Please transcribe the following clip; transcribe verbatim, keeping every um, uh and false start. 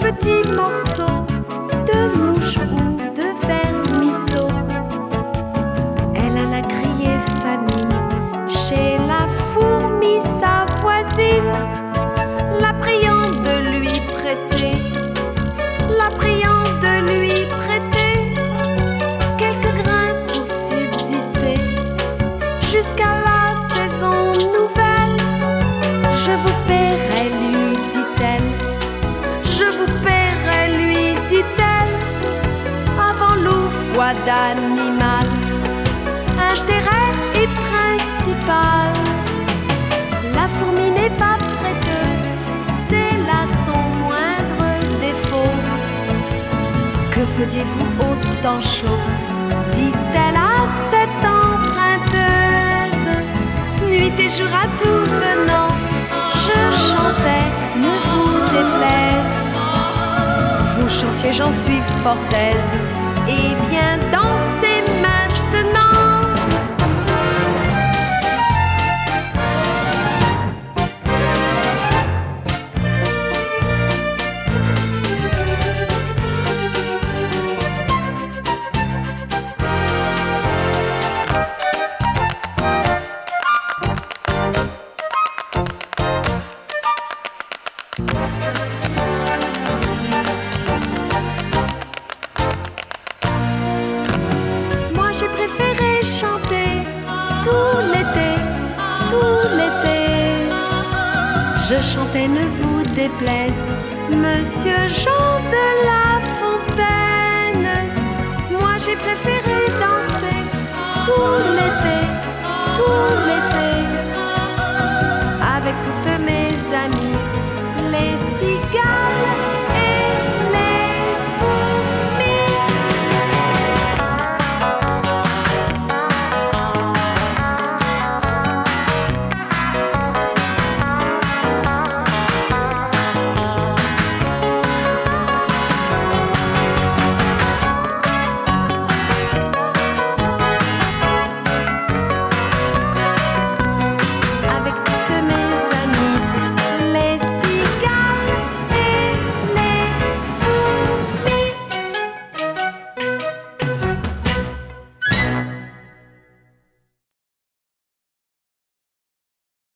petits morceaux de mouche ou de vermisseau. Elle alla crier famine chez la fourmi, sa voisine, la priant de lui prêter, la priant de lui prêter quelques grains pour subsister jusqu'à la saison nouvelle. Je vous paierai, lui dit-elle, je vous paierai, lui dit-elle, avant l'oufoi d'animal, intérêt est principal. La fourmi n'est pas prêteuse, c'est là son moindre défaut. Que faisiez-vous au temps chaud, dit-elle à cette emprunteuse. Nuit et jour à tout venant, je chantais, ne vous déplaise. Vous chantiez, j'en suis fort aise, et bien dansez maintenant. Moi j'ai préféré chanter tout l'été, tout l'été. Je chantais, ne vous déplaise, Monsieur Jean de la